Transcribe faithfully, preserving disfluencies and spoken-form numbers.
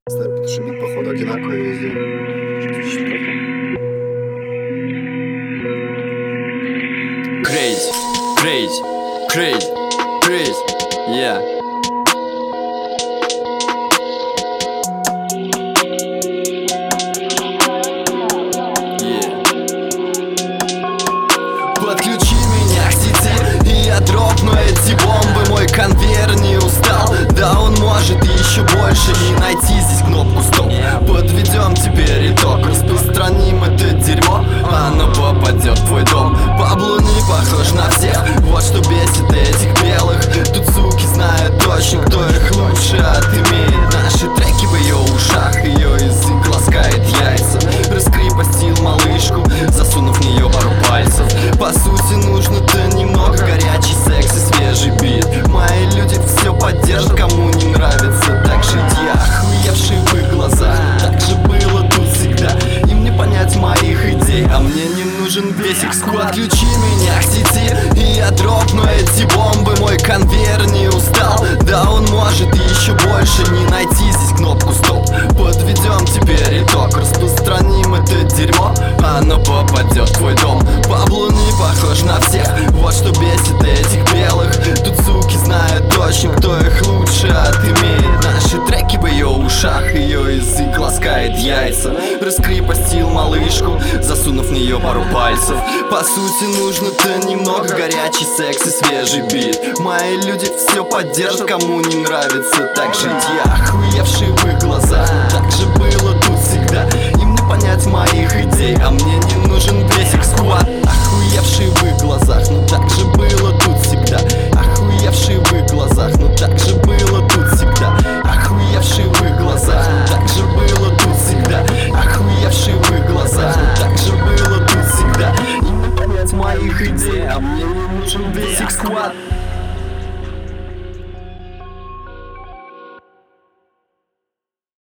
Ставь, потому что бит, походу, одинаковый везде. Crazy, crazy, crazy, crazy, yeah. Yeah. Подключи меня к сети, и я дропну эти бомбы. Мой конвейер не устал, да он может еще больше. Не найти здесь кнопку стоп. Подведем теперь итог, распространим это дерьмо, оно попадет в твой дом. Пабло не похож на всех, вот что бесит этих белых. Тут суки знают точно, кто их лучше отымеет. Наши треки в ее ушах, ее язык ласкает яйца. Раскрепостил малышку, засунув в нее пару пальцев. По сути нужно-то немного горячий секс и свежий бит. Мои люди все поддержат, кому не нравится так жить. Я охуевший в их глазах, так же было тут всегда. Им не понять моих идей, а мне не нужен весь их сквад. Подключи меня к сети, и я дропну эти бомбы. Мой конвейер не устал, да он может еще больше. Не найти здесь кнопку стоп. Подведем теперь итог, распространим это дерьмо, оно попадет в твой дом. Пабло не похож на всех, вот что бесит этих белых. Тут суки знают точно, кто их лучше отымеет. Наши треки в ее ушах, ее язык ласкает яйца. Раскрепостил малышку, засунув в нее пару пальцев. По сути нужно-то немного горячий секс и свежий бит. Мои люди все поддержат, кому не нравится так жить. Я охуевший в их глазах, так же было тут всегда. Им не понять моих идей, а мне не нужен весь их сквад. Охуевший в их глазах, ну так же было тут всегда. Охуевший в их глазах, ну так же было тут всегда. Охуевший в их глазах, ну так же было тут всегда. Охуевший в их глазах, ну так же было тут всегда. Им не понять моих идей, а мне не нужен весь их сквад.